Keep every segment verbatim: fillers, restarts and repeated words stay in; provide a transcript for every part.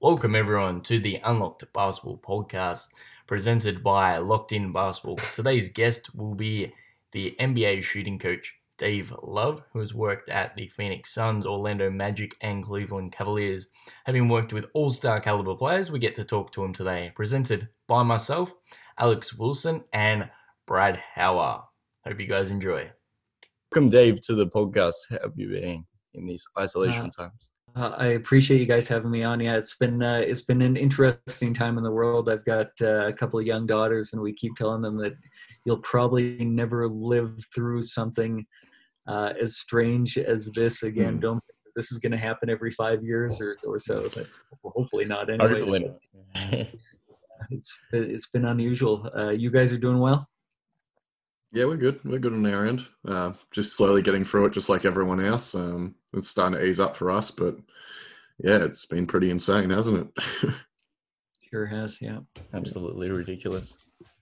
Welcome everyone to the Unlocked Basketball Podcast presented by Locked In Basketball. Today's guest will be the N B A shooting coach Dave Love, who has worked at the Phoenix Suns, Orlando Magic, and Cleveland Cavaliers. Having worked with all-star caliber players, we get to talk to him today. Presented by myself, Alex Wilson, and Brad Hauer. Hope you guys enjoy. Welcome, Dave, to the podcast. How have you been in these isolation Uh, times? uh, I appreciate you guys having me on. Yeah, it's been uh, it's been an interesting time in the world. I've got uh, a couple of young daughters, and we keep telling them that you'll probably never live through something uh, as strange as this again. Hmm. Don't think that this is going to happen every five years or, or so, but hopefully not. Anyways, Hopefully not. it's it's been unusual. Uh, you guys are doing well. Yeah, we're good. We're good on our end. Uh, just slowly getting through it, just like everyone else. Um, it's starting to ease up for us, but yeah, it's been pretty insane, hasn't it? Sure has, yeah. Absolutely ridiculous.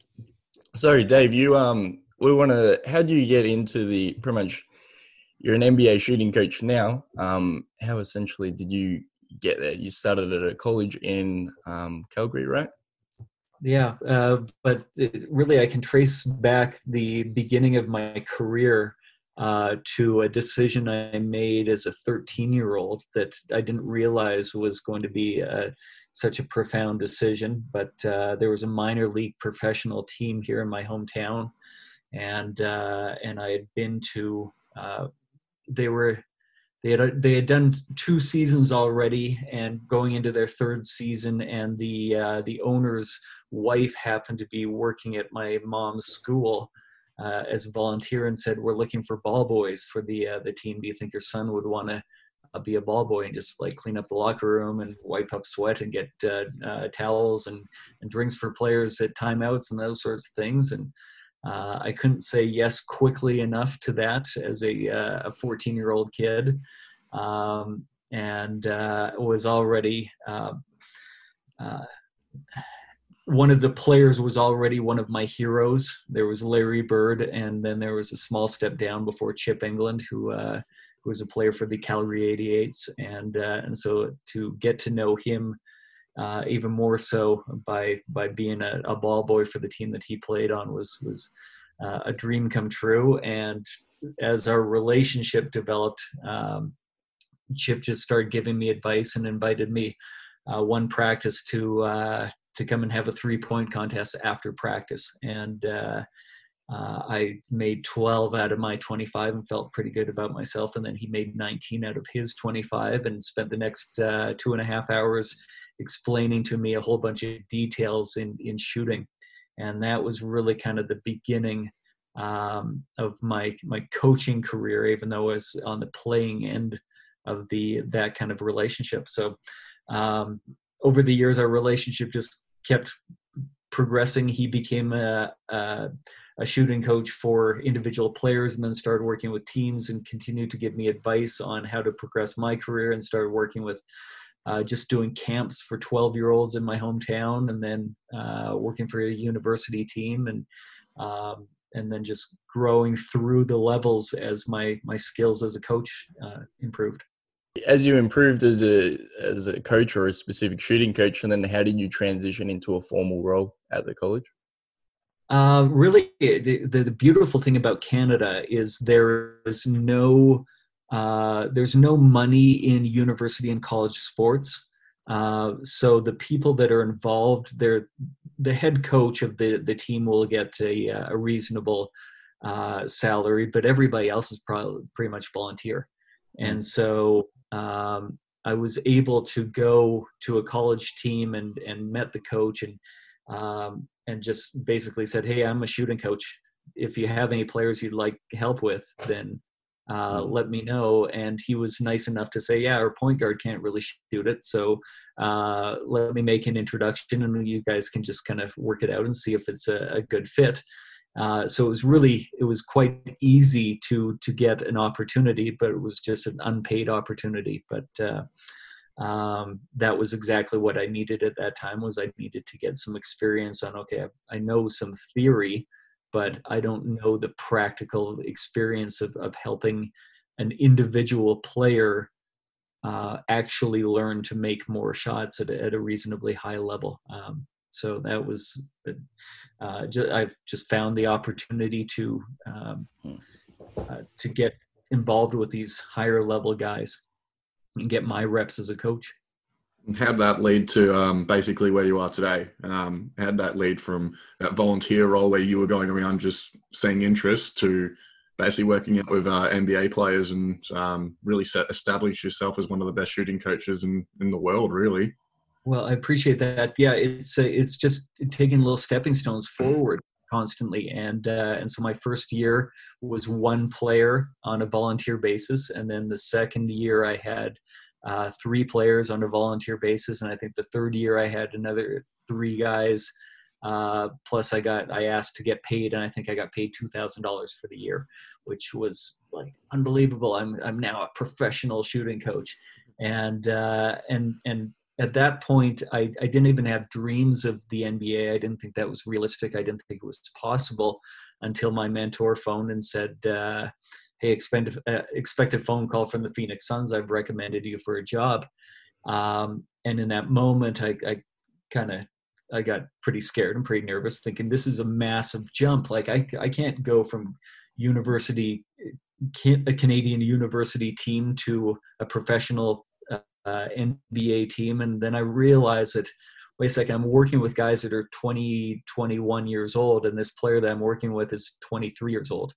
So, Dave, you um, we want to. How do you get into the pretty much? You're an N B A shooting coach now. Um, how essentially did you get there? You started at a college in um, Calgary, right? Yeah, uh, but it, really I can trace back the beginning of my career uh, to a decision I made as a thirteen-year-old that I didn't realize was going to be uh, such a profound decision. But uh, there was a minor league professional team here in my hometown, and uh, and I had been to. Uh, they were they had they had done two seasons already, and going into their third season, and the uh, the owner's wife happened to be working at my mom's school uh, as a volunteer, and said, "We're looking for ball boys for the uh, the team. Do you think your son would want to uh, be a ball boy and just like clean up the locker room and wipe up sweat and get uh, uh, towels and and drinks for players at timeouts and those sorts of things?" And uh, I couldn't say yes quickly enough to that as a uh, a fourteen-year-old kid, um, and uh, was already. Uh, uh, one of the players was already one of my heroes. There was Larry Bird, and then there was a small step down before Chip England, who uh, who was a player for the Calgary eighty-eights, and uh, and so to get to know him uh, even more so by by being a, a ball boy for the team that he played on was was uh, a dream come true. And as our relationship developed, um, Chip just started giving me advice and invited me uh, one practice to. Uh, to come and have a three-point contest after practice. And uh, uh, I made twelve out of my twenty-five and felt pretty good about myself. And then he made nineteen out of his twenty-five and spent the next uh, two and a half hours explaining to me a whole bunch of details in, in shooting. And that was really kind of the beginning um, of my, my coaching career, even though I was on the playing end of the, that kind of relationship. So um, over the years, our relationship just kept progressing. He became a, a, a shooting coach for individual players, and then started working with teams and continued to give me advice on how to progress my career, and started working with uh, just doing camps for twelve year olds in my hometown, and then uh, working for a university team, and um, and then just growing through the levels as my, my skills as a coach uh, improved. As you improved as a as a coach or a specific shooting coach, and then how did you transition into a formal role at the college? Uh, really, the, the, the beautiful thing about Canada is there is no uh, there's no money in university and college sports. Uh, so the people that are involved, they're the head coach of the the team will get a, a reasonable uh, salary, but everybody else is probably pretty much volunteer. And so um, I was able to go to a college team and, and met the coach and um, and just basically said, "Hey, I'm a shooting coach. If you have any players you'd like help with, then uh, let me know." And he was nice enough to say, "Yeah, our point guard can't really shoot it, so uh, let me make an introduction, and you guys can just kind of work it out and see if it's a, a good fit." Uh, so it was really, it was quite easy to to get an opportunity, but it was just an unpaid opportunity. But uh, um, that was exactly what I needed at that time. Was I needed to get some experience on, okay, I, I know some theory, but I don't know the practical experience of, of helping an individual player uh, actually learn to make more shots at, a- at a reasonably high level. Um, so that was, uh, ju- I've just found the opportunity to um, uh, to get involved with these higher level guys and get my reps as a coach. And how'd that lead to um, basically where you are today? Um, how'd that lead from that volunteer role where you were going around just seeing interest to basically working out with uh, N B A players and um, really set, establish yourself as one of the best shooting coaches in, in the world, really? Well, I appreciate that. Yeah, it's uh, it's just taking little stepping stones forward constantly. And uh, and so my first year was one player on a volunteer basis, and then the second year I had uh, three players on a volunteer basis, and I think the third year I had another three guys. Uh, plus, I got I asked to get paid, and I think I got paid two thousand dollars for the year, which was like unbelievable. I'm I'm now a professional shooting coach, and uh, and and. At that point, I, I didn't even have dreams of the N B A. I didn't think that was realistic. I didn't think it was possible until my mentor phoned and said, uh, hey, expect, uh, expect a phone call from the Phoenix Suns. I've recommended you for a job. Um, and in that moment, I, I kind of I got pretty scared and pretty nervous, thinking this is a massive jump. Like I, I can't go from university, a Canadian university team to a professional Uh, N B A team. And then I realized that, wait a second, I'm working with guys that are twenty, twenty-one years old, and this player that I'm working with is twenty-three years old.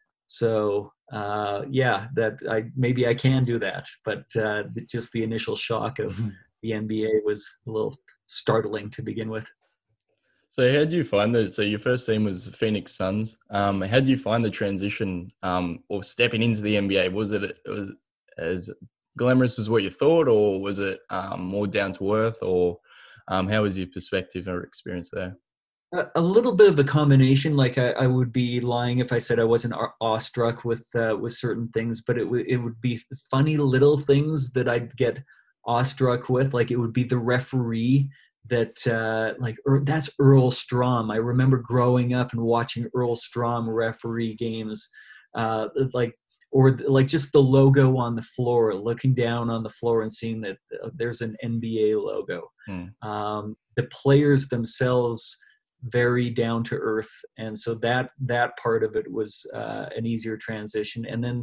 So uh, yeah, that I maybe I can do that, but uh, just the initial shock of the N B A was a little startling to begin with. So how did you find that? So your first team was Phoenix Suns. Um, how did you find the transition um, or stepping into the N B A? Was it, it was as glamorous as what you thought, or was it um, more down to earth, or um, how was your perspective or experience there? A, a little bit of a combination. Like I, I would be lying if I said I wasn't awestruck with uh, with certain things, but it would it would be funny little things that I'd get awestruck with. Like it would be the referee that uh, like er, that's Earl Strom. I remember growing up and watching Earl Strom referee games, uh, like. Or like just the logo on the floor, looking down on the floor and seeing that there's an N B A logo. Mm. Um, the players themselves very down to earth, and so that that part of it was uh, an easier transition. And then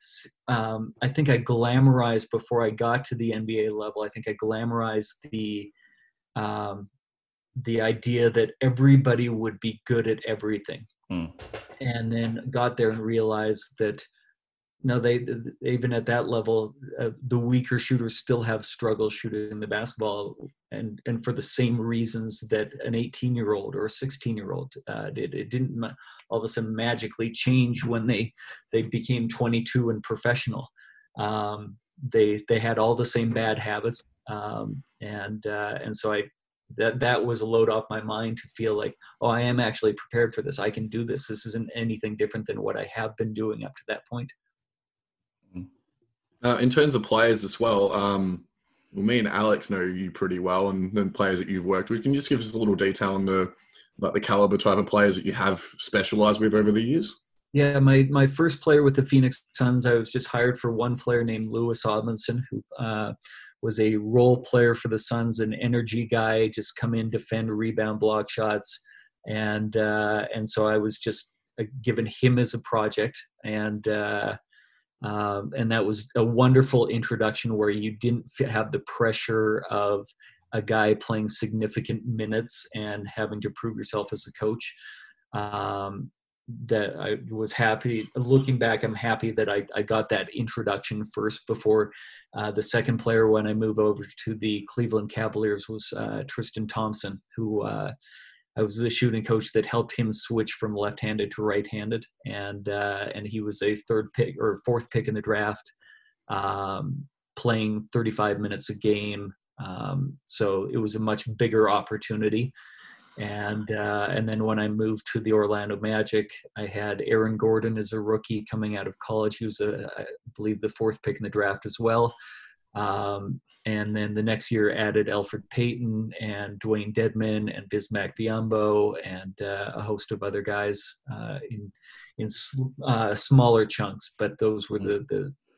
um, I think I glamorized before I got to the N B A level. I think I glamorized the um, the idea that everybody would be good at everything, mm. and then got there and realized that. No, they even at that level, uh, the weaker shooters still have struggles shooting the basketball, and and for the same reasons that an eighteen-year-old or a sixteen-year-old uh, did. It didn't all of a sudden magically change when they they became twenty-two and professional. Um, they they had all the same bad habits, um, and uh, and so I that that was a load off my mind to feel like, oh, I am actually prepared for this. I can do this. This isn't anything different than what I have been doing up to that point. Uh, in terms of players as well, um, well, me and Alex know you pretty well, and then players that you've worked with. Can you just give us a little detail on the like the caliber type of players that you have specialized with over the years? Yeah, my my first player with the Phoenix Suns, I was just hired for one player named Lewis Odlinson, who uh, was a role player for the Suns, an energy guy, just come in, defend, rebound, block shots, and uh, and so I was just uh, given him as a project, and. Uh, Um, and that was a wonderful introduction where you didn't have the pressure of a guy playing significant minutes and having to prove yourself as a coach. Um, that I was happy. Looking back, I'm happy that I, I got that introduction first before uh, the second player when I moved over to the Cleveland Cavaliers was uh, Tristan Thompson, who uh, I was the shooting coach that helped him switch from left-handed to right-handed, and uh, and he was a third pick or fourth pick in the draft, um, playing thirty-five minutes a game. Um, so it was a much bigger opportunity. And uh, and then when I moved to the Orlando Magic, I had Aaron Gordon as a rookie coming out of college. He was, a, I believe, the fourth pick in the draft as well. Um, and then the next year added Elfrid Payton and Dwayne Dedman and Bismack Biyombo and uh, a host of other guys uh, in in uh, smaller chunks. But those were the, the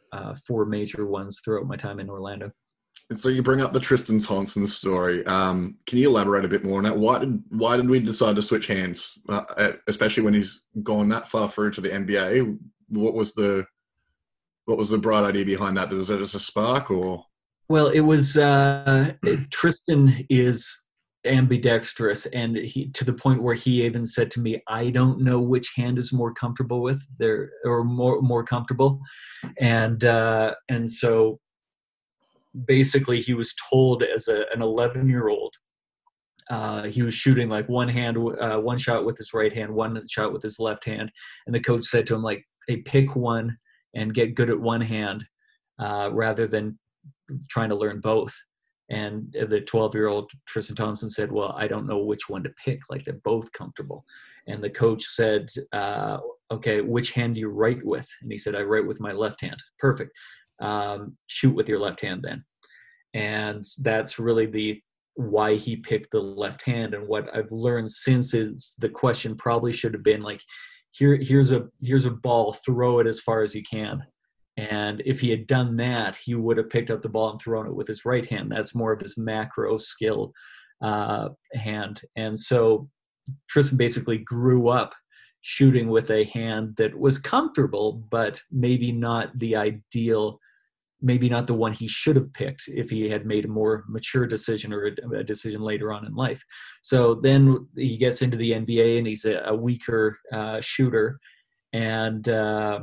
uh, four major ones throughout my time in Orlando. And so you bring up the Tristan Thompson story. Um, can you elaborate a bit more on that? Why did why did we decide to switch hands, uh, especially when he's gone that far through to the N B A? What was the what was the bright idea behind that? Was that just a spark, or? Well, it was uh, Tristan is ambidextrous, and he to the point where he even said to me, "I don't know which hand is more comfortable with there, or more more comfortable," and uh, and so. Basically, he was told as a, an eleven-year-old, uh, he was shooting like one hand, uh, one shot with his right hand, one shot with his left hand, and the coach said to him, like, "Hey, pick one and get good at one hand, uh, rather than trying to learn both." And the twelve-year-old Tristan Thompson said, "Well, I don't know which one to pick. Like, they're both comfortable." And the coach said, uh, "Okay, which hand do you write with?" And he said, "I write with my left hand." Perfect. Um, shoot with your left hand then. And that's really the why he picked the left hand. And what I've learned since is the question probably should have been like, here here's a here's a ball, throw it as far as you can. And if he had done that, he would have picked up the ball and thrown it with his right hand. That's more of his macro skill uh, hand. And so Tristan basically grew up shooting with a hand that was comfortable, but maybe not the ideal, maybe not the one he should have picked if he had made a more mature decision or a, a decision later on in life. So then he gets into the N B A and he's a, a weaker uh, shooter, and uh,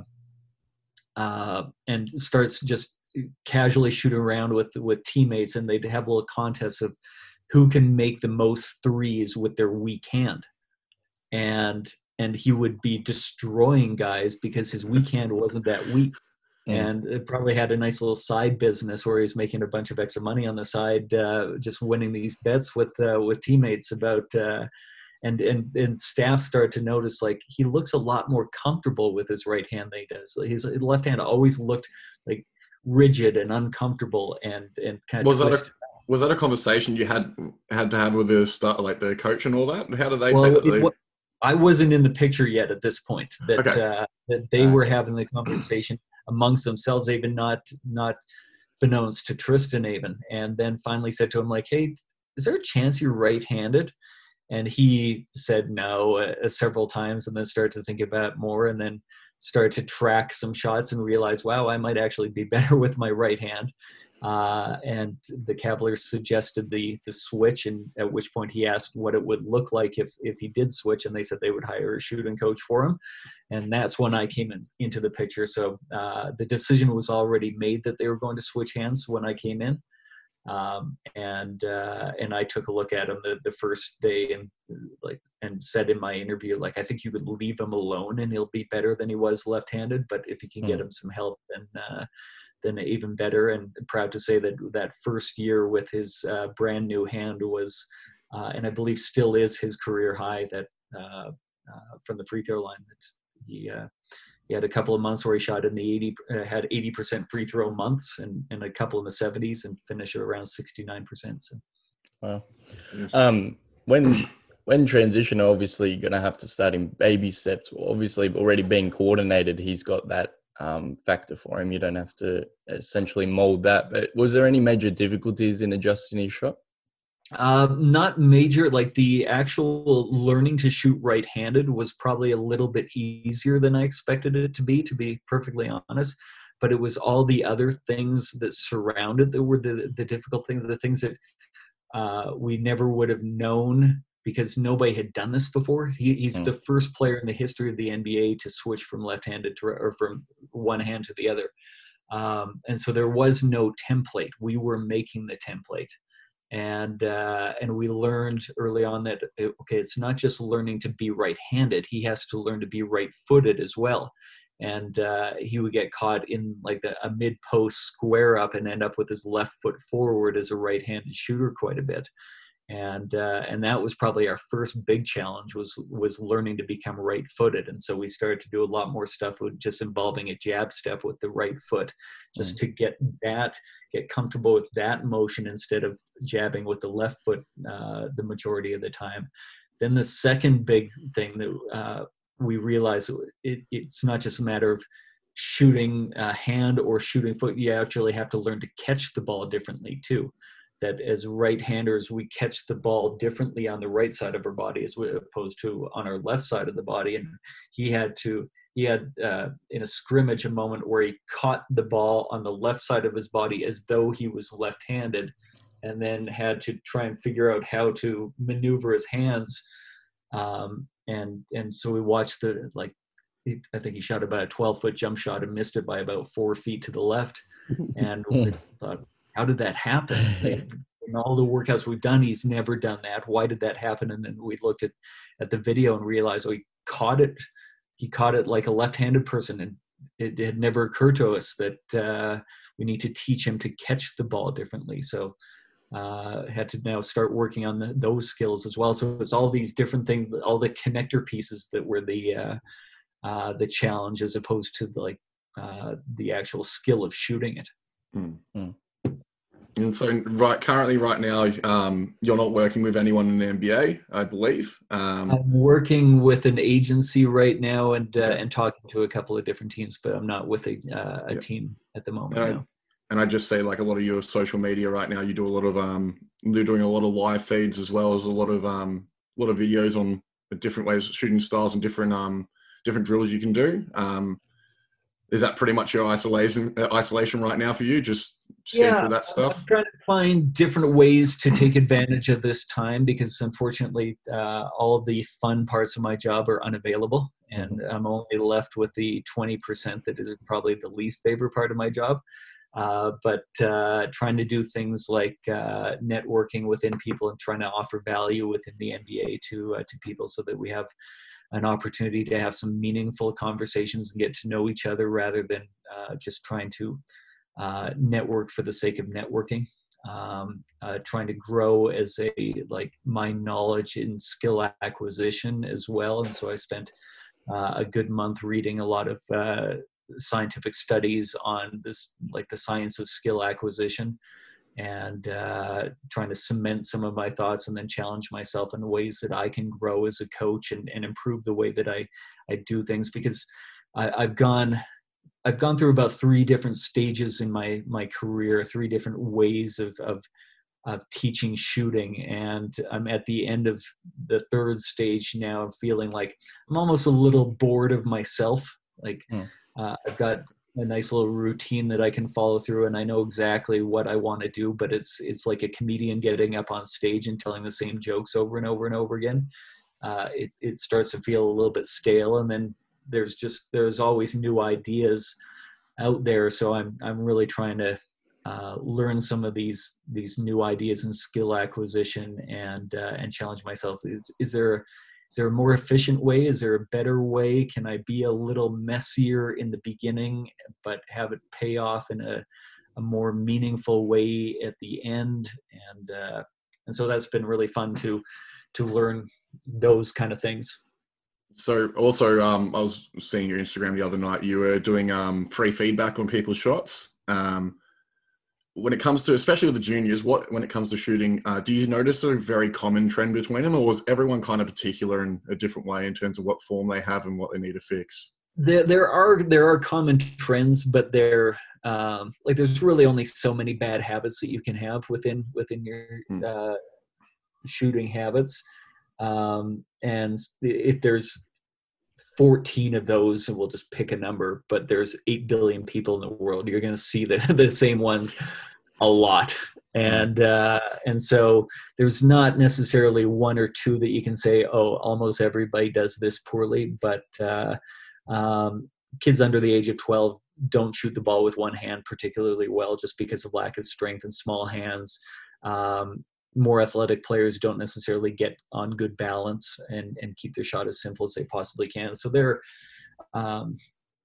uh, and starts just casually shooting around with with teammates, and they'd have little contests of who can make the most threes with their weak hand. And and he would be destroying guys because his weak hand wasn't that weak. And it probably had a nice little side business where he was making a bunch of extra money on the side, uh, just winning these bets with uh, with teammates about, uh, and and and staff started to notice, like, he looks a lot more comfortable with his right hand than he does. His left hand always looked like rigid and uncomfortable and and kind of was twisted. that a, was that a conversation you had had to have with the start, like the coach and all that? How did they well, take that? It, I wasn't in the picture yet at this point. That okay. uh, that they were having the conversation amongst themselves, even not not beknownst to Tristan even. And then finally said to him, like, "Hey, is there a chance you're right-handed?" And he said no uh, several times, and then started to think about it more, and then started to track some shots and realize, wow, I might actually be better with my right hand. Uh, and the Cavaliers suggested the the switch, and at which point he asked what it would look like if if he did switch, and they said they would hire a shooting coach for him. And that's when I came in, into the picture. So uh, the decision was already made that they were going to switch hands when I came in. Um, and uh, and I took a look at him the, the first day, and like and said in my interview, like, I think you could leave him alone and he'll be better than he was left-handed. But if you can get him some help, then uh, then even better. And proud to say that that first year with his uh, brand new hand was, uh, and I believe still is, his career high. That uh, uh, from the free throw line, that he. Uh, He had a couple of months where he shot in the eighty, uh, had eighty percent free throw months, and, and a couple in the seventies, and finished at around sixty-nine percent. So, wow. Um, when when transition, obviously you're gonna have to start in baby steps. Obviously, already being coordinated, he's got that um, factor for him. You don't have to essentially mold that. But was there any major difficulties in adjusting his shot? Uh, not major. Like, the actual learning to shoot right-handed was probably a little bit easier than I expected it to be, to be perfectly honest. But it was all the other things that surrounded that were the, the difficult things, the things that uh, we never would have known because nobody had done this before. He, he's mm. the first player in the history of the N B A to switch from left-handed to, or from one hand to the other. Um, and so there was no template. We were making the template. And uh, and we learned early on that, okay, it's not just learning to be right-handed. He has to learn to be right-footed as well. And uh, he would get caught in like the, a mid-post square up and end up with his left foot forward as a right-handed shooter quite a bit. And uh, and that was probably our first big challenge, was was learning to become right-footed. And so we started to do a lot more stuff with just involving a jab step with the right foot, just mm. to get that, get comfortable with that motion instead of jabbing with the left foot uh, the majority of the time. Then the second big thing that uh, we realized, it, it's not just a matter of shooting uh, hand or shooting foot, you actually have to learn to catch the ball differently too. That as right-handers, we catch the ball differently on the right side of our body as opposed to on our left side of the body. And he had to, he had uh, in a scrimmage a moment where he caught the ball on the left side of his body as though he was left-handed, and then had to try and figure out how to maneuver his hands. Um, and and so we watched the, like, I think he shot about a twelve-foot jump shot and missed it by about four feet to the left. And we thought, how did that happen? In all the workouts we've done, he's never done that. Why did that happen? And then we looked at, at the video and realized, oh, he caught it. He caught it like a left-handed person. And it, it had never occurred to us that uh, we need to teach him to catch the ball differently. So uh, had to now start working on the, those skills as well. So it's all these different things, all the connector pieces that were the uh, uh, the challenge, as opposed to the, like uh, the actual skill of shooting it. Mm. Mm. And so, right, currently, right now, um, you're not working with anyone in the N B A, I believe. Um, I'm working with an agency right now, and uh, and talking to a couple of different teams, but I'm not with a uh, a yeah. team at the moment. And I, no. and I just say, like, a lot of your social media right now, you do a lot of um, you're doing a lot of live feeds, as well as a lot of um, a lot of videos on different ways of shooting styles and different um, different drills you can do. Um, is that pretty much your isolation uh, isolation right now for you? Just just yeah, through that stuff. I'm trying to find different ways to take advantage of this time, because unfortunately, uh, all the fun parts of my job are unavailable, and I'm only left with the twenty percent that is probably the least favorite part of my job. Uh, but uh, trying to do things like uh, networking within people and trying to offer value within the N B A to uh, to people, so that we have an opportunity to have some meaningful conversations and get to know each other, rather than uh, just trying to uh, network for the sake of networking. Um, uh, trying to grow as a, like, my knowledge in skill acquisition as well. And so I spent uh, a good month reading a lot of uh, scientific studies on this, like the science of skill acquisition, and uh, trying to cement some of my thoughts, and then challenge myself in ways that I can grow as a coach, and, and improve the way that I, I do things. Because I, I've gone, I've gone through about three different stages in my, my career, three different ways of, of, of teaching shooting. And I'm at the end of the third stage now, of feeling like I'm almost a little bored of myself. Like mm. uh, I've got a nice little routine that I can follow through, and I know exactly what I want to do, but it's, it's like a comedian getting up on stage and telling the same jokes over and over and over again. Uh, it, it starts to feel a little bit stale, and then there's just, there's always new ideas out there. So I'm, I'm really trying to uh, learn some of these, these new ideas and skill acquisition, and, uh, and challenge myself. Is, is there, Is there a more efficient way? Is there a better way? Can I be a little messier in the beginning, but have it pay off in a, a more meaningful way at the end? And uh, and so that's been really fun to to learn those kind of things. So also, um, I was seeing your Instagram the other night. You were doing um, free feedback on people's shots. Um, When it comes to, especially with the juniors, what when it comes to shooting, uh, do you notice a very common trend between them, or was everyone kind of particular in a different way in terms of what form they have and what they need to fix? There, there are there are common trends, but they're um, like, there's really only so many bad habits that you can have within within your hmm. uh, shooting habits, um, and if there's fourteen of those, and we'll just pick a number, but there's eight billion people in the world, you're going to see the, the same ones a lot. And, uh, and so there's not necessarily one or two that you can say, oh, almost everybody does this poorly, but, uh, um, kids under the age of twelve don't shoot the ball with one hand particularly well, just because of lack of strength and small hands. Um, more athletic players don't necessarily get on good balance and, and keep their shot as simple as they possibly can. So there, um,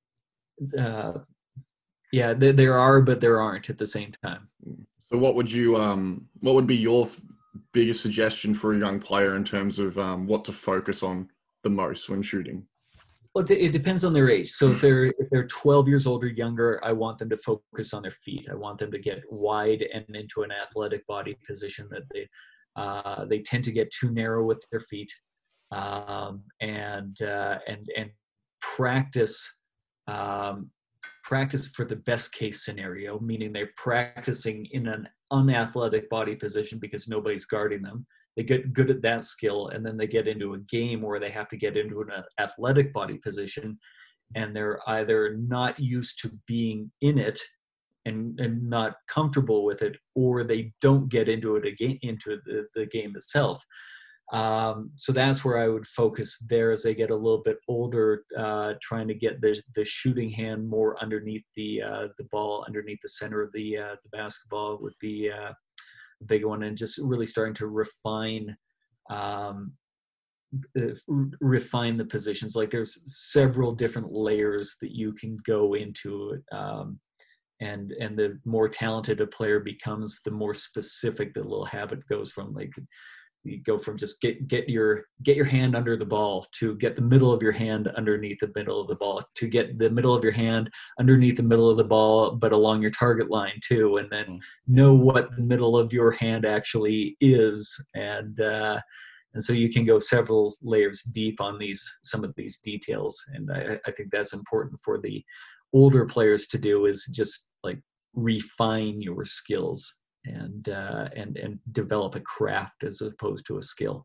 uh, yeah, there, there are, but there aren't at the same time. So what would you, um, what would be your biggest suggestion for a young player in terms of um, what to focus on the most when shooting? Well, it depends on their age. So if they're if they're twelve years old or younger, I want them to focus on their feet. I want them to get wide and into an athletic body position that they uh, they tend to get too narrow with their feet, um, and uh, and and practice um, practice for the best case scenario, meaning they're practicing in an unathletic body position because nobody's guarding them. They get good at that skill, and then they get into a game where they have to get into an athletic body position, and they're either not used to being in it and, and not comfortable with it, or they don't get into it again, into the, the game itself. Um, so that's where I would focus there as they get a little bit older, uh, trying to get the, the shooting hand more underneath the uh, the ball, underneath the center of the uh, the basketball would be uh, a big one, and just really starting to refine um, uh, refine the positions. Like there's several different layers that you can go into, um, and and the more talented a player becomes, the more specific the little habit goes from. Like you go from just get get your get your hand under the ball to get the middle of your hand underneath the middle of the ball, to get the middle of your hand underneath the middle of the ball but along your target line too, and then know what the middle of your hand actually is, and uh and so you can go several layers deep on these some of these details. And I, I think that's important for the older players to do, is just like refine your skills and uh, and and develop a craft as opposed to a skill.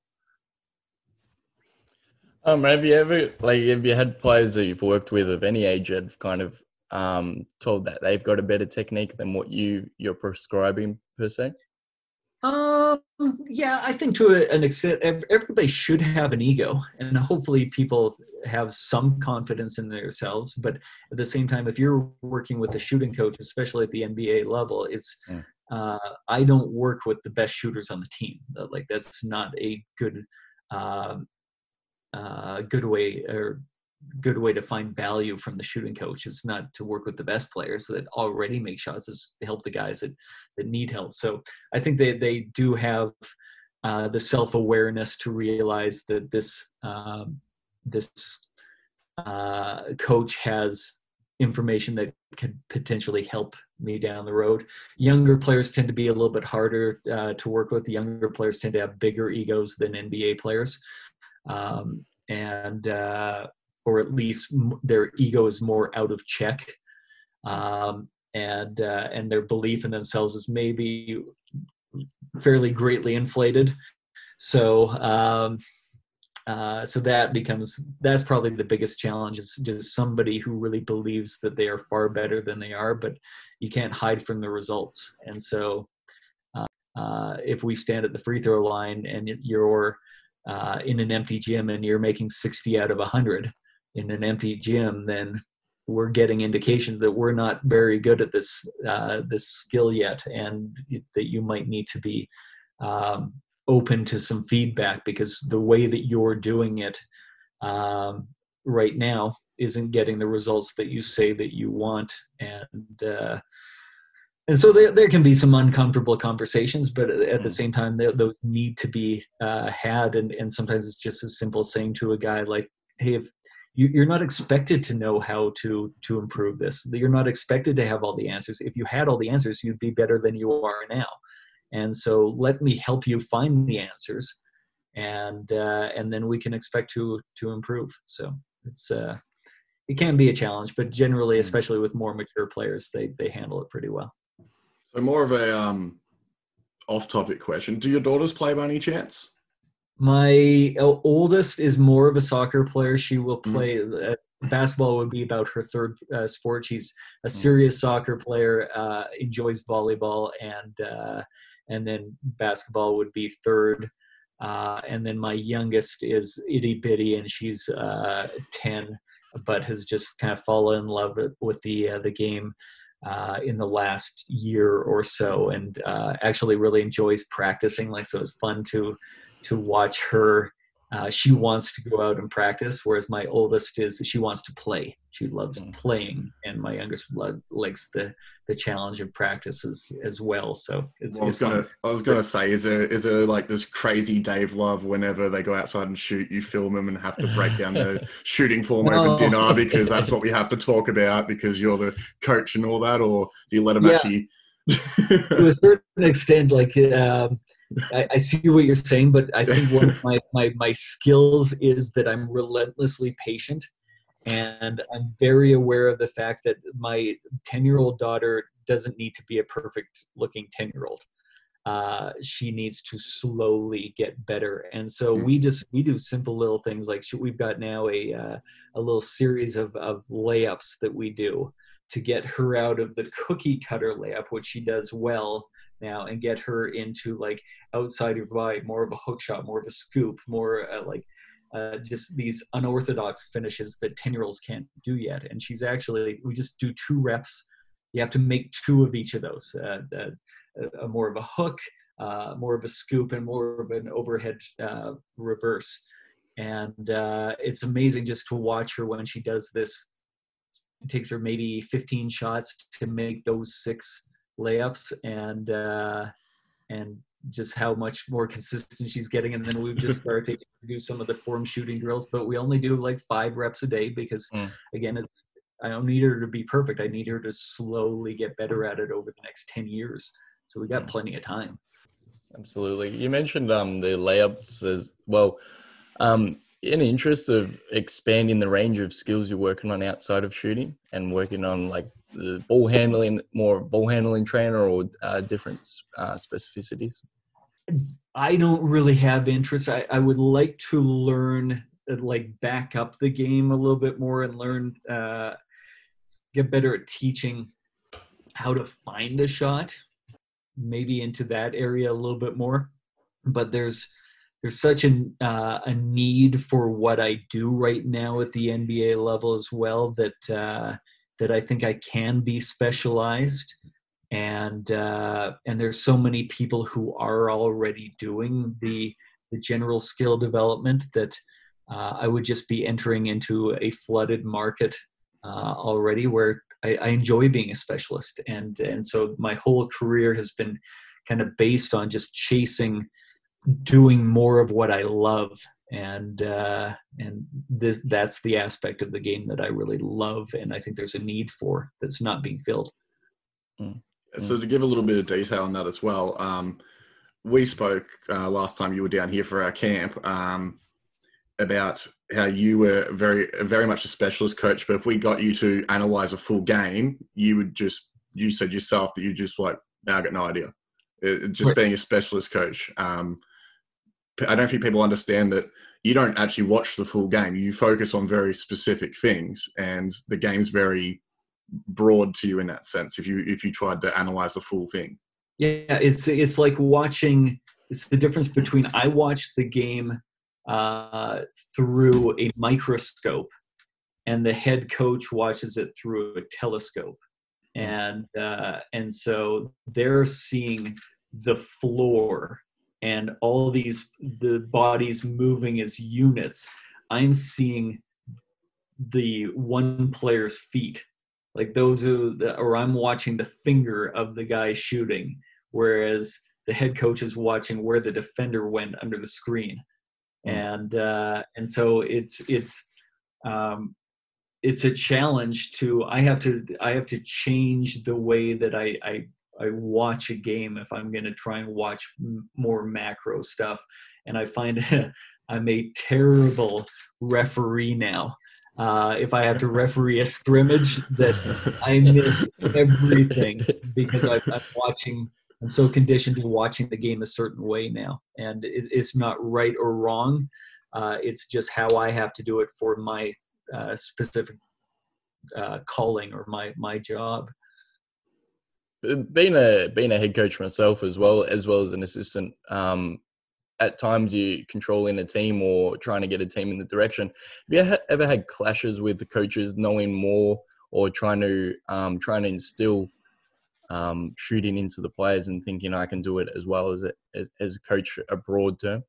Um, have you ever like have you had players that you've worked with of any age that have kind of um told that they've got a better technique than what you you're prescribing per se? Um, yeah, I think to a, an extent, everybody should have an ego, and hopefully people have some confidence in themselves. But at the same time, if you're working with a shooting coach, especially at the N B A level, it's mm. Uh, I don't work with the best shooters on the team. Like that's not a good, uh, uh, good way or good way to find value from the shooting coach. It's not to work with the best players that already make shots. It's to help the guys that, that need help. So I think they, they do have uh, the self-awareness to realize that this, um, this uh, coach has information that could potentially help me down the road. Younger players tend to be a little bit harder uh, to work with. The younger players tend to have bigger egos than N B A players, um, and uh, or at least their ego is more out of check, um, and uh, and their belief in themselves is maybe fairly greatly inflated. So. Um, Uh, so that becomes, that's probably the biggest challenge, is just somebody who really believes that they are far better than they are, but you can't hide from the results. And so uh, uh, if we stand at the free throw line and you're uh, in an empty gym and you're making sixty out of one hundred in an empty gym, then we're getting indication that we're not very good at this, uh, this skill yet, and that you might need to be um, open to some feedback, because the way that you're doing it um, right now isn't getting the results that you say that you want. And uh, and so there, there can be some uncomfortable conversations, but at the same time, they, those need to be uh, had. And, and sometimes it's just as simple as saying to a guy like, hey, if you, you're not expected to know how to, to improve this, you're not expected to have all the answers. If you had all the answers, you'd be better than you are now. And so let me help you find the answers, and uh, and then we can expect to to improve. So it's uh, it can be a challenge, but generally, especially with more mature players, they they handle it pretty well. So more of a um, off-topic question: do your daughters play by any chance? My oldest is more of a soccer player. She will play. Mm-hmm. Uh, basketball would be about her third uh, sport. She's a serious mm-hmm. soccer player. Uh, enjoys volleyball, and uh, and then basketball would be third. Uh, and then my youngest is itty bitty, and she's uh, ten, but has just kind of fallen in love with, with the uh, the game uh, in the last year or so, and uh, actually really enjoys practicing. Like, so it's fun to to watch her. Uh, she wants to go out and practice, whereas my oldest is she wants to play. She loves playing, and my youngest lo- likes the the challenge of practice as, as well. So it's. Well, I was it's gonna, fun. I was gonna say, is there is there like this crazy Dave Love? Whenever they go outside and shoot, you film them and have to break down the shooting form No. over dinner because that's what we have to talk about because you're the coach and all that, or do you let them Yeah. actually? To a certain extent, like. Um, I, I see what you're saying, but I think one of my, my, my skills is that I'm relentlessly patient, And I'm very aware of the fact that my ten-year-old daughter doesn't need to be a perfect-looking ten-year-old. Uh, she needs to slowly get better. And so we just, we do simple little things like we've got now a, uh, a little series of, of layups that we do to get her out of the cookie cutter layup, which she does well now, and get her into like outside your body, more of a hook shot, more of a scoop, more uh, like uh, just these unorthodox finishes that ten year olds can't do yet. And she's actually, we just do two reps. You have to make two of each of those. Uh, uh, A, more of a hook, uh, more of a scoop, and more of an overhead uh, reverse. And uh, it's amazing just to watch her when she does this. It takes her maybe fifteen shots to make those six layups, and uh, and just how much more consistent she's getting. And then we've just started to do some of the form shooting drills, but we only do like five reps a day because, mm. again, it's, I don't need her to be perfect. I need her to slowly get better at it over the next ten years. So we got plenty of time. Absolutely. You mentioned um, the layups as well. Um, in the interest of expanding the range of skills you're working on outside of shooting and working on like the ball handling, more ball handling trainer or uh, different uh, specificities? I don't really have interest. I, I would like to learn, like back up the game a little bit more and learn, uh, get better at teaching how to find a shot. Maybe into that area a little bit more, but there's there's such an, uh, a need for what I do right now at the N B A level as well that uh, that I think I can be specialized, and uh, and there's so many people who are already doing the the general skill development that uh, I would just be entering into a flooded market uh, already where I, I enjoy being a specialist. And, and so my whole career has been kind of based on just chasing, doing more of what I love. And, uh, and this, that's the aspect of the game that I really love. And I think there's a need for that's not being filled. Mm. So to give a little bit of detail on that as well, um, we spoke uh, last time you were down here for our camp um, about how you were very, very much a specialist coach, but if we got you to analyze a full game, you would just, you said yourself that you just like, now I got no idea. It, just right. Being a specialist coach. Um, I don't think people understand that you don't actually watch the full game. You focus on very specific things, and the game's very broad to you in that sense. If you, if you tried to analyze the full thing. Yeah. It's, it's like watching, it's the difference between, I watch the game uh, through a microscope and the head coach watches it through a telescope. And, uh, and so they're seeing the floor and all these, the bodies moving as units. I'm seeing the one player's feet, like those are the, or I'm watching the finger of the guy shooting, whereas the head coach is watching where the defender went under the screen. And, uh, and so it's, it's, um, it's a challenge to, I have to, I have to change the way that I, I, I watch a game if I'm going to try and watch m- more macro stuff. And I find I'm a terrible referee now. Uh, if I have to referee a scrimmage, that I miss everything because I, I'm watching, I'm so conditioned to watching the game a certain way now. And it, it's not right or wrong. Uh, it's just how I have to do it for my uh, specific uh, calling or my, my job. Being a, being a head coach myself as well, as well as an assistant, um, at times you controlling a team or trying to get a team in the direction. Have you ever had clashes with the coaches knowing more or trying to, um, trying to instill um, shooting into the players and thinking I can do it as well as, it, as, as a coach, a broad term?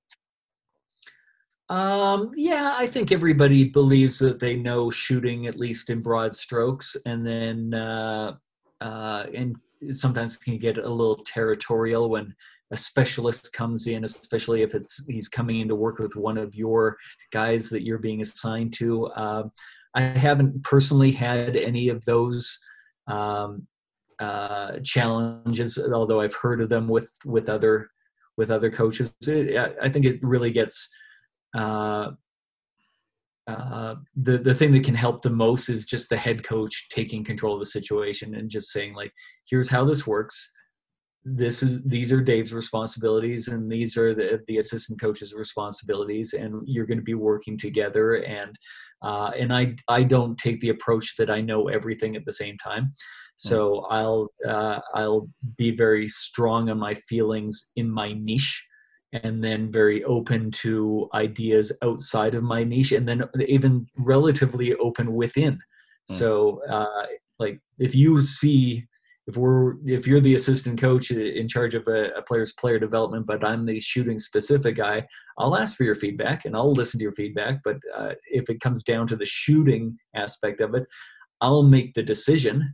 Um, yeah, I think everybody believes that they know shooting, at least in broad strokes. And then, uh, uh, and sometimes can get a little territorial when a specialist comes in, especially if it's, he's coming in to work with one of your guys that you're being assigned to. Um, I haven't personally had any of those, um, uh, challenges, although I've heard of them with, with other, with other coaches. It, I think it really gets, uh, uh, the the thing that can help the most is just the head coach taking control of the situation and just saying, like, here's how this works. This is these are Dave's responsibilities, and these are the the assistant coach's responsibilities, and you're going to be working together. And uh, and I I don't take the approach that I know everything at the same time. So I'll uh, I'll be very strong on my feelings in my niche, and then very open to ideas outside of my niche, and then even relatively open within. Mm. So uh, like if you see, if we're, if you're the assistant coach in charge of a, a player's player development, but I'm the shooting specific guy, I'll ask for your feedback and I'll listen to your feedback. But uh, if it comes down to the shooting aspect of it, I'll make the decision.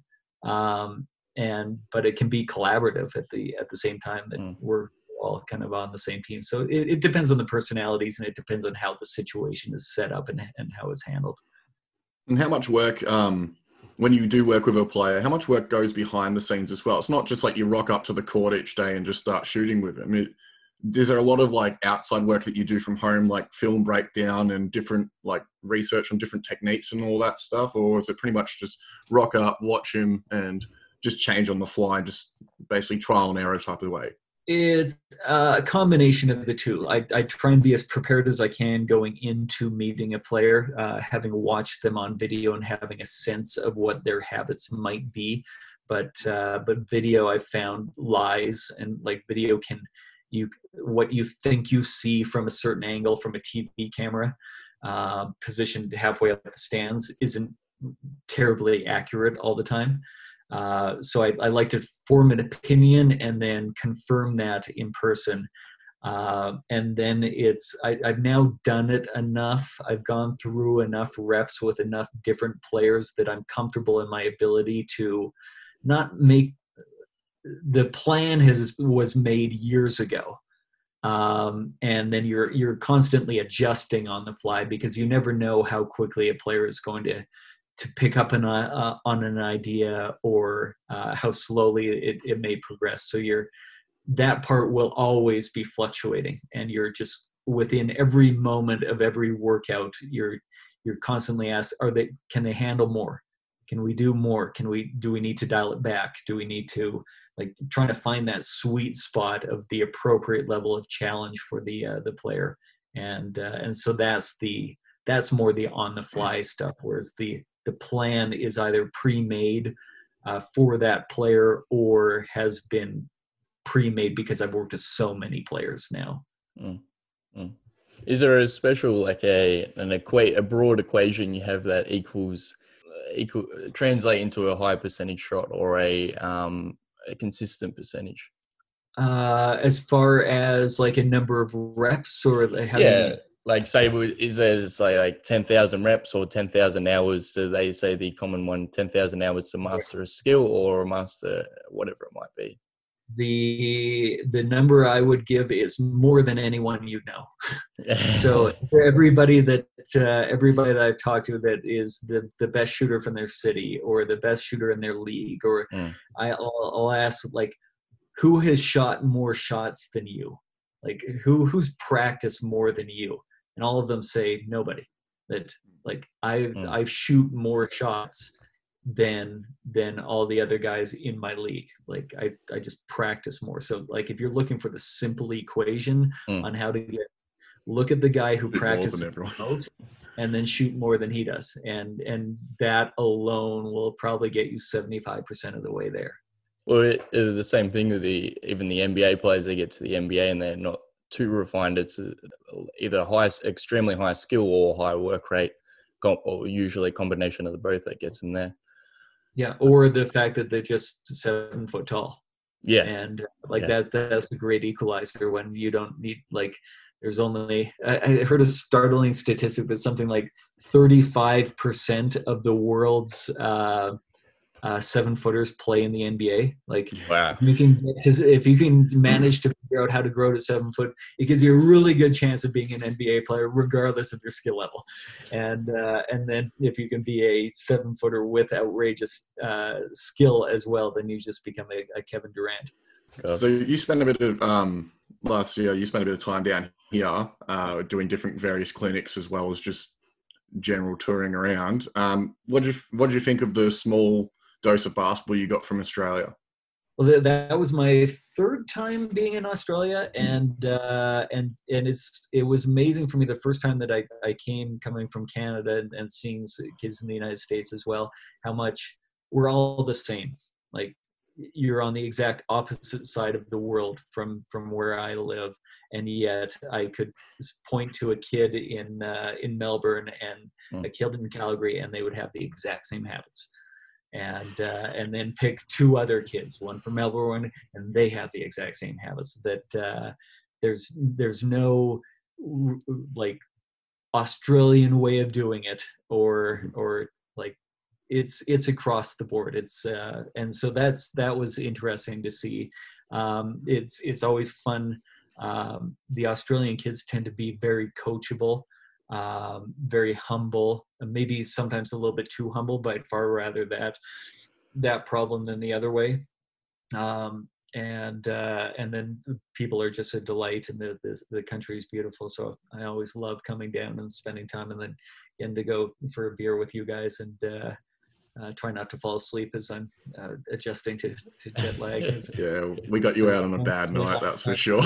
Um, and, but it can be collaborative at the, at the same time that mm. we're all kind of on the same team. So it, it depends on the personalities, and it depends on how the situation is set up and, and how it's handled. And how much work, um, when you do work with a player, how much work goes behind the scenes as well? It's not just like you rock up to the court each day and just start shooting with them. It, is there a lot of like outside work that you do from home, like film breakdown and different like research on different techniques and all that stuff? Or is it pretty much just rock up, watch him and just change on the fly, just basically trial and error type of way? It's a combination of the two. I, I try and be as prepared as I can going into meeting a player, uh, having watched them on video and having a sense of what their habits might be. But uh, but video, I found, lies, and like video can, you what you think you see from a certain angle from a T V camera, uh, positioned halfway up the stands, isn't terribly accurate all the time. Uh, so I, I like to form an opinion and then confirm that in person. Uh, and then it's, I, I've now done it enough. I've gone through enough reps with enough different players that I'm comfortable in my ability to not make, the plan has was made years ago. Um, and then you're, you're constantly adjusting on the fly, because you never know how quickly a player is going to to pick up an, uh, on an idea, or uh, how slowly it, it may progress. So you're, that part will always be fluctuating, and you're just within every moment of every workout, you're, you're constantly asked, are they, can they handle more? Can we do more? Can we, do we need to dial it back? Do we need to, like, trying to find that sweet spot of the appropriate level of challenge for the, uh, the player. And, uh, and so that's the, that's more the on the fly stuff. Whereas the, the plan is either pre-made uh, for that player, or has been pre-made because I've worked with so many players now. Mm. Mm. Is there a special, like a an equate a broad equation you have that equals uh, equal translate into a high percentage shot, or a um a consistent percentage? Uh, as far as like a number of reps, or like how yeah. many? Like, say, is there say like ten thousand reps or ten thousand hours? Do they say the common one, ten thousand hours to master a skill, or master whatever it might be? The the number I would give is more than anyone you know. So for everybody that uh, everybody that I've talked to that is the, the best shooter from their city, or the best shooter in their league, or mm. I, I'll, I'll ask, like, who has shot more shots than you? Like, who who's practiced more than you? And all of them say nobody. That, like, I mm. I shoot more shots than than all the other guys in my league. Like, I I just practice more. So, like, if you're looking for the simple equation mm. on how to get, look at the guy who practices most and then shoot more than he does, and and that alone will probably get you seventy-five percent of the way there. Well, it, it's the same thing with the even the N B A players. They get to the N B A and they're not too refined. It's either high, extremely high skill or high work rate, or usually a combination of the both that gets them there. Yeah, or the fact that they're just seven foot tall. Yeah, and like yeah. that that's a great equalizer when you don't need, like, there's only, I, I heard a startling statistic that something like thirty-five percent of the world's uh, uh, seven footers play in the N B A. Like, wow. you can, if you can manage to figure out how to grow to seven foot, it gives you a really good chance of being an N B A player, regardless of your skill level. And uh, and then if you can be a seven footer with outrageous uh, skill as well, then you just become a, a Kevin Durant. God. So you spent a bit of um, last year. You spent a bit of time down here uh, doing different various clinics, as well as just general touring around. Um, what did you what did you think of the small dose of basketball you got from Australia? Well, that, that was my third time being in Australia, and uh, and and it's it was amazing for me the first time that I, I came coming from Canada and, and seeing kids in the United States as well, how much we're all the same. Like, you're on the exact opposite side of the world from from where I live, and yet I could point to a kid in uh, in Melbourne and mm. a kid in Calgary, and they would have the exact same habits. And uh, and then pick two other kids, one from Melbourne, and they have the exact same habits. That uh, there's there's no like Australian way of doing it, or or like it's it's across the board. It's uh, and so that's that was interesting to see. Um, it's it's always fun. Um, the Australian kids tend to be very coachable. Um, very humble, maybe sometimes a little bit too humble, but I'd far rather that that problem than the other way. Um, and uh, and then people are just a delight, and the, the the country is beautiful. So I always love coming down and spending time, and then getting to go for a beer with you guys, and uh, uh, try not to fall asleep as I'm uh, adjusting to, to jet lag. Yeah, we got you out on a bad night, that's for sure.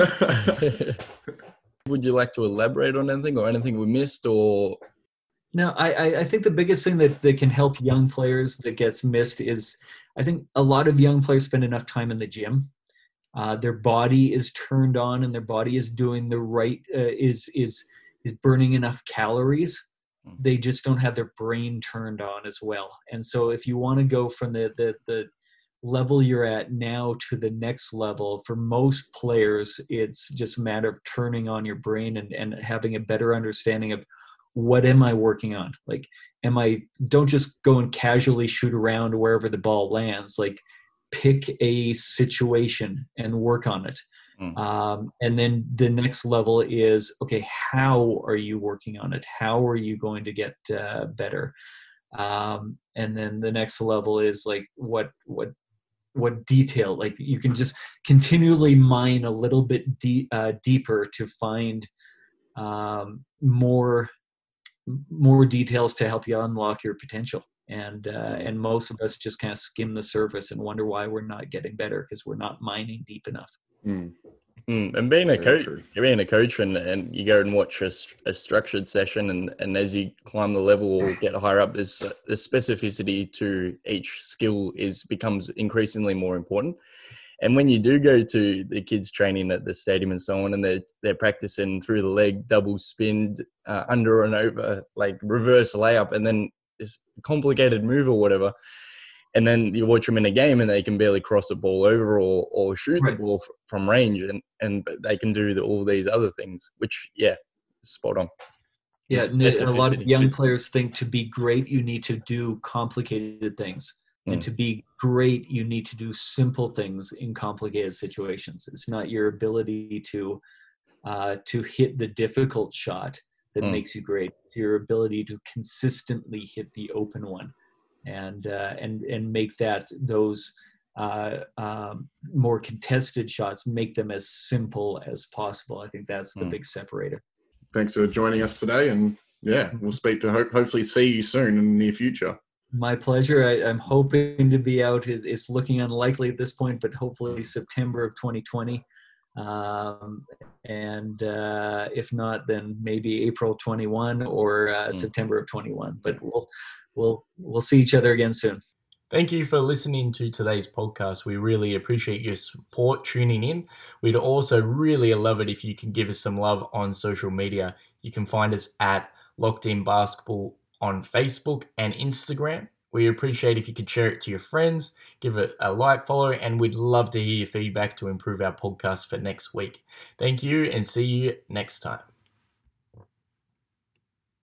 Would you like to elaborate on anything or anything we missed? Or no, I, I think the biggest thing that, that can help young players that gets missed is I think a lot of young players spend enough time in the gym. Uh, their body is turned on and their body is doing the right, uh, is is is burning enough calories. They just don't have their brain turned on as well. And so if you want to go from the the the level you're at now to the next level, for most players, it's just a matter of turning on your brain and, and having a better understanding of what am I working on? Like, am I, don't just go and casually shoot around wherever the ball lands. Like, pick a situation and work on it. Mm. Um, and then the next level is, okay, how are you working on it? How are you going to get uh, better? Um, and then the next level is like, what, what, what detail, like you can just continually mine a little bit deep, uh, deeper to find um, more, more details to help you unlock your potential. And, uh, and most of us just kind of skim the surface and wonder why we're not getting better because we're not mining deep enough. Mm. Mm. And being a coach, being a coach and, and you go and watch a, a structured session and, and as you climb the level or get higher up, there's the specificity to each skill is becomes increasingly more important. And when you do go to the kids training at the stadium and so on, and they're, they're practicing through the leg, double spin, uh, under and over, like reverse layup, and then this complicated move or whatever. And then you watch them in a game and they can barely cross a ball over or, or shoot right. the ball f- from range. And, and they can do the, all these other things, which, yeah, spot on. Yeah, and a lot of young players think to be great, you need to do complicated things. Mm. And to be great, you need to do simple things in complicated situations. It's not your ability to uh, to hit the difficult shot that mm. makes you great. It's your ability to consistently hit the open one. And uh, and and make that those uh, um, more contested shots, make them as simple as possible. I think that's the mm. big separator. Thanks for joining us today, and yeah, we'll speak to ho- hopefully see you soon in the near future. My pleasure. I, I'm hoping to be out. It's, it's looking unlikely at this point, but hopefully September of twenty twenty. Um, and uh, if not, then maybe April twenty-one or uh, mm. September of twenty-one. But we'll. We'll we'll see each other again soon. Thank you for listening to today's podcast. We really appreciate your support tuning in. We'd also really love it if you can give us some love on social media. You can find us at Locked In Basketball on Facebook and Instagram. We appreciate if you could share it to your friends, give it a like, follow, and we'd love to hear your feedback to improve our podcast for next week. Thank you and see you next time.